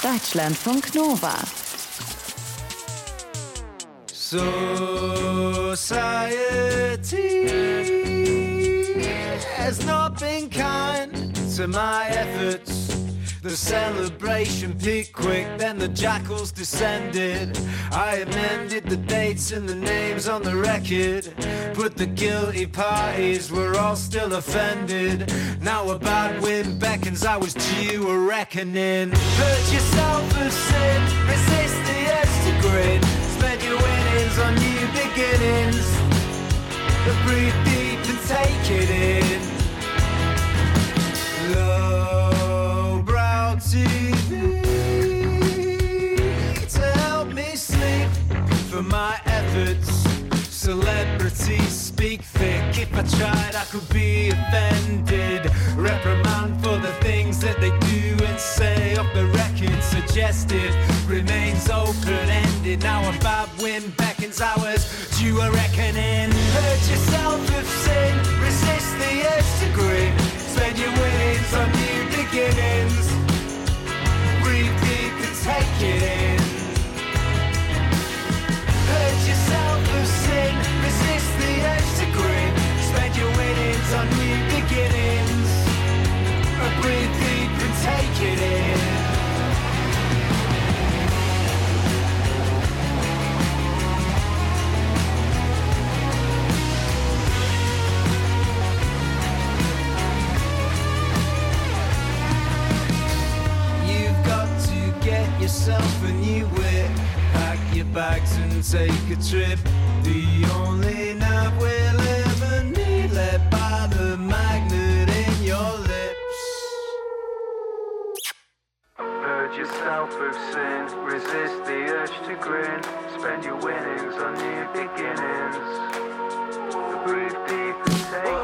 Deutschlandfunk Nova. Society has not been kind to my efforts. The celebration peaked quick, then the jackals descended. I amended the dates and the names on the record, but the guilty parties were all still offended. Now a bad wind beckons, I was due a reckoning. Purge yourself of sin, resist the urge to grin. Spend your winnings on new beginnings. Breathe deep and take it in. Lowbrow TV to help me sleep for my efforts. Celebrities speak thick. If I tried, I could be offended. Reprimand for the things that they do and say. Off the record suggested remains open-ended. Now a bad wind beckons, I was due a reckoning. Hurt yourself of sin, resist the urge to grin. Spend your winnings on new beginnings. Breathe deep and take it in. Hurt yourself of sin, resist the urge to grin. Spend your winnings on new beginnings. Breathe deep and take it in. Get yourself a new whip, pack your bags and take a trip. The only night we'll ever need, led by the magnet in your lips. Purge yourself of sin, resist the urge to grin. Spend your winnings on new beginnings. Breathe deep and take